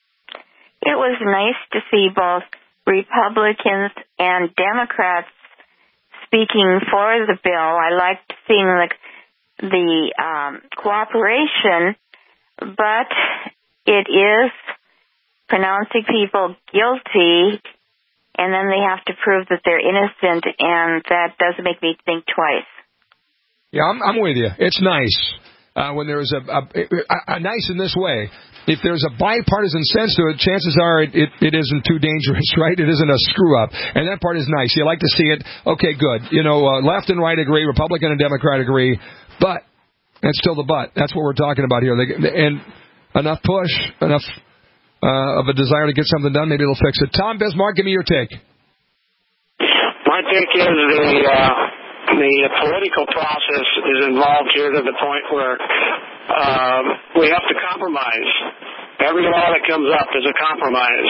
It was nice to see both Republicans and Democrats speaking for the bill. I liked seeing the, the um, cooperation, but it is pronouncing people guilty, and then they have to prove that they're innocent, and that does make me think twice. Yeah, I'm, I'm with you. It's nice uh, when there is a, a, a, a nice in this way. If there's a bipartisan sense to it, chances are it, it, it isn't too dangerous, right? It isn't a screw-up. And that part is nice. You like to see it. Okay, good. You know, uh, left and right agree, Republican and Democrat agree, but that's still the but. That's what we're talking about here. They, and enough push, enough uh, of a desire to get something done, maybe it'll fix it. Tom Bismarck, give me your take. My take is the, uh, the political process is involved here to the point where Um, we have to compromise. Every law that comes up is a compromise.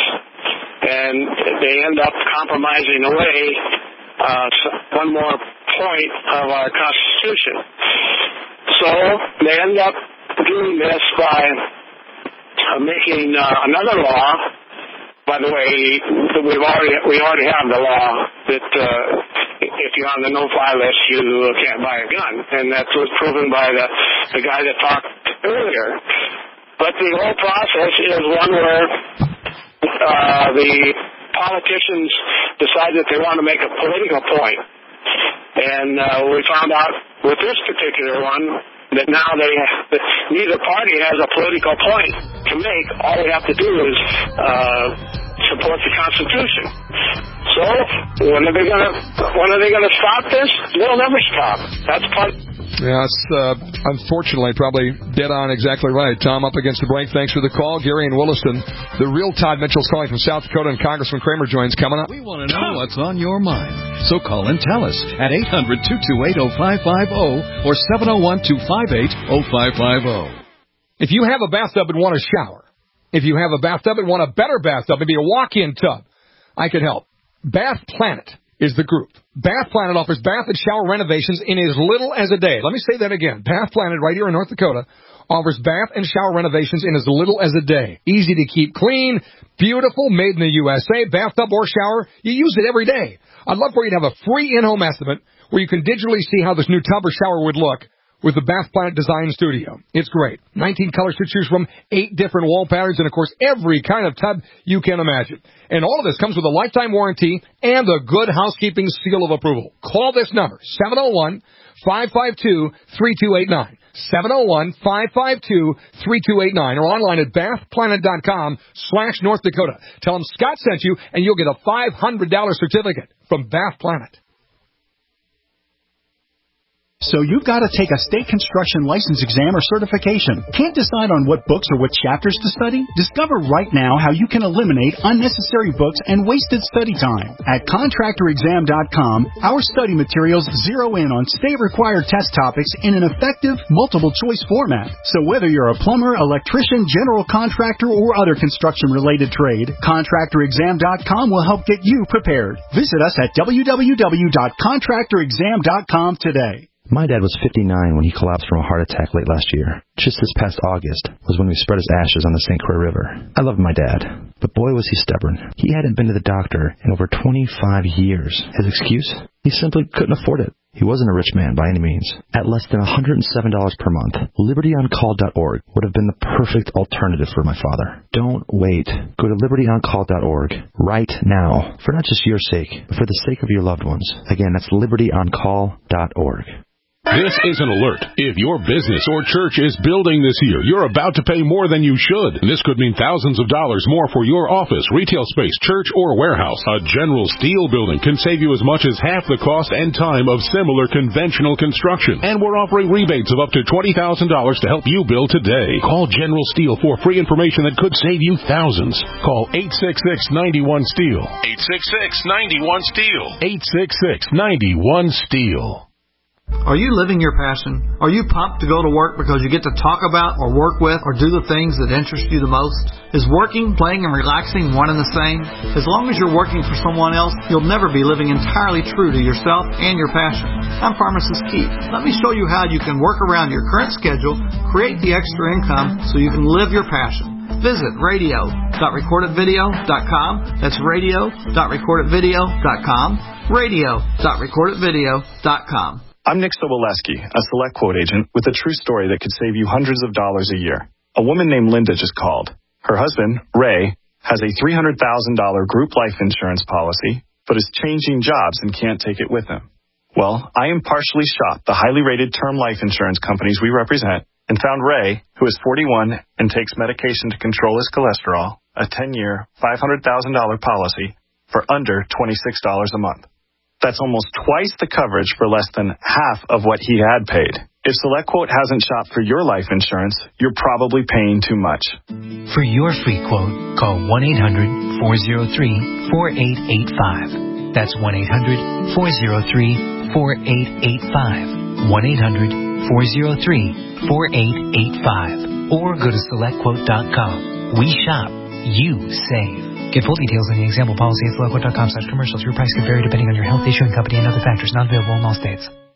And they end up compromising away uh, one more point of our Constitution. So they end up doing this by uh, making uh, another law. By the way, we've already we already have the law that uh, if you're on the no-fly list, you can't buy a gun, and that was proven by the the guy that talked earlier. But the whole process is one where uh, the politicians decide that they want to make a political point, and uh, we found out with this particular one that now they that neither party has a political point to make. All we have to do is uh, support the Constitution. So when are they gonna when are they gonna stop this? They'll never stop. That's part. Yeah, it's uh, unfortunately probably dead on exactly right. Tom, up against the break. Thanks for the call. Gary in Williston. The real Todd Mitchell's calling from South Dakota, and Congressman Kramer joins coming up. We want to know what's on your mind. So call and tell us at eight hundred, two two eight, oh five five oh or seven oh one, two five eight, oh five five oh. If you have a bathtub and want a shower, if you have a bathtub and want a better bathtub, maybe a walk-in tub, I could help. Bath Planet is the group. Bath Planet offers bath and shower renovations in as little as a day. Let me say that again. Bath Planet, right here in North Dakota, offers bath and shower renovations in as little as a day. Easy to keep clean, beautiful, made in the U S A, bathtub or shower. You use it every day. I'd love for you to have a free in-home estimate where you can digitally see how this new tub or shower would look with the Bath Planet Design Studio. It's great. nineteen colors to choose from, eight different wall patterns, and, of course, every kind of tub you can imagine. And all of this comes with a lifetime warranty and a good housekeeping seal of approval. Call this number, seven oh one, five five two, three two eight nine. seven oh one, five five two, three two eight nine, or online at bathplanet.com slash North Dakota. Tell them Scott sent you, and you'll get a five hundred dollars certificate from Bath Planet. So you've got to take a state construction license exam or certification. Can't decide on what books or what chapters to study? Discover right now how you can eliminate unnecessary books and wasted study time. At contractor exam dot com, our study materials zero in on state-required test topics in an effective, multiple-choice format. So whether you're a plumber, electrician, general contractor, or other construction-related trade, contractor exam dot com will help get you prepared. Visit us at w w w dot contractor exam dot com today. My dad was fifty-nine when he collapsed from a heart attack late last year. Just this past August was when we spread his ashes on the Saint Croix River. I loved my dad, but boy was he stubborn. He hadn't been to the doctor in over twenty-five years. His excuse? He simply couldn't afford it. He wasn't a rich man by any means. At less than one hundred seven dollars per month, liberty on call dot org would have been the perfect alternative for my father. Don't wait. Go to liberty on call dot org right now, for not just your sake, but for the sake of your loved ones. Again, that's liberty on call dot org. This is an alert. If your business or church is building this year, you're about to pay more than you should. This could mean thousands of dollars more for your office, retail space, church, or warehouse. A General Steel building can save you as much as half the cost and time of similar conventional construction. And we're offering rebates of up to twenty thousand dollars to help you build today. Call General Steel for free information that could save you thousands. Call eight six six, nine one, STEEL. eight six six, nine one, STEEL. eight six six, nine one, STEEL. Are you living your passion? Are you pumped to go to work because you get to talk about or work with or do the things that interest you the most? Is working, playing, and relaxing one and the same? As long as you're working for someone else, you'll never be living entirely true to yourself and your passion. I'm Pharmacist Keith. Let me show you how you can work around your current schedule, create the extra income so you can live your passion. Visit radio dot record it video dot com. That's radio dot record it video dot com. radio dot record it video dot com. I'm Nick Soboleski, a Select Quote agent with a true story that could save you hundreds of dollars a year. A woman named Linda just called. Her husband, Ray, has a three hundred thousand dollars group life insurance policy, but is changing jobs and can't take it with him. Well, I impartially shopped the highly rated term life insurance companies we represent and found Ray, who is forty-one and takes medication to control his cholesterol, a ten-year, five hundred thousand dollars policy for under twenty-six dollars a month. That's almost twice the coverage for less than half of what he had paid. If SelectQuote hasn't shopped for your life insurance, you're probably paying too much. For your free quote, call one eight hundred, four oh three, four eight eight five. That's one eight hundred, four oh three, four eight eight five. one eight hundred, four oh three, four eight eight five. Or go to select quote dot com. We shop. You save. Get full details on the example policy at select quote dot com slash commercials. Your price can vary depending on your health, issue, and company and other factors. Not available in all states.